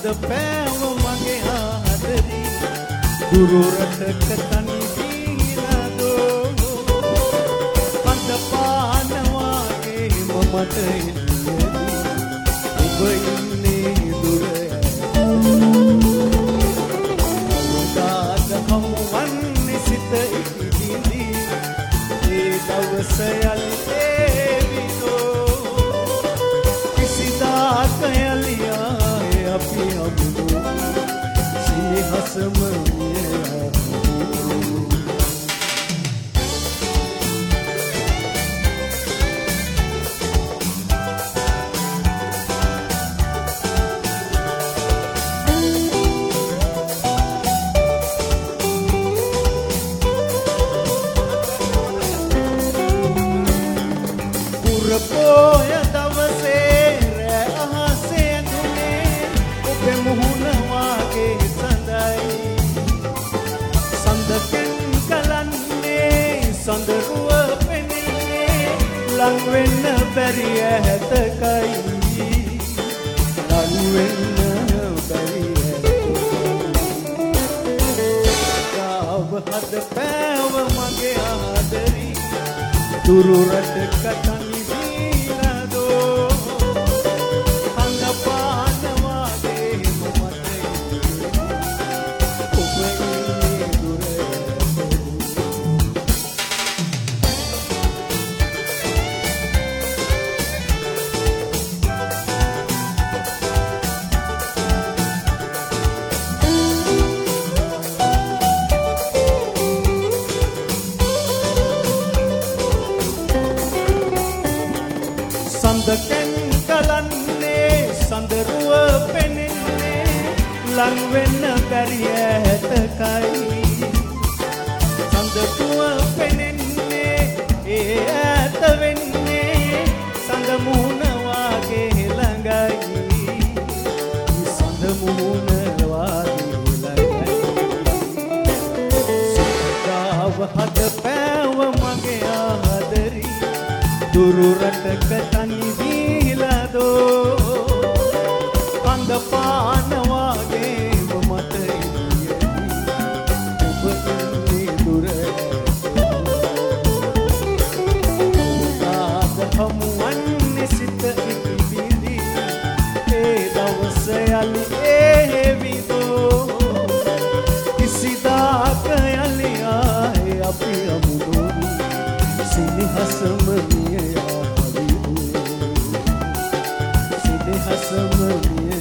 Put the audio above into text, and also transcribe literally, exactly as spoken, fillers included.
පැව මගේ ආදරි දුරු රටක තනි දීලා දෝ හඳ පානවාගේ මමට එළියදී ඔබ ඉන්නේ දුර අවදාද හමුවන්නේ සිත ඉතිවිදී ඒ දවස යලි ඒවිදෝ කිසිදාක යලියාය අපි අමුණු සිහිහසම පෝය දවසේ රෑ අහසේ ඇඳුනේ ඔබේ මුහුණ වාගේ සඳයි සඳකෙන් කලන්නේ සඳරුව පෙනෙන්නේ ලං වෙන්න බැරි ඇතකයි ලං වෙන්න බැරි ඇතකයි හද පැව මගේ ආදරි දුරු රටක තනි සඳකෙන් කලන්නේ සඳරුව පෙනෙන්නේ ලං වෙන්න බැරි ඇතකයි සඳකුව පෙනෙන්නේ ඒ ඇත වෙන්නේ සඳ මුහුණ වාගේ ළඟයි සඳ මුහුණ වාගේ ළඟයි සදාව හද පැව මගේ ආදරි දුරු රටක තනි දීලා දෝ අඳ පාන වාගේ මට එළියදී ඔබ ඉන්නේ දුර ආද හමුවන්නේ සිත ඉතිවිදී ඒ දවස යලි ඒවිදෝ කිසිදාක යලි ආයේ අපි අමුණු සිහිහසම මිය Hasam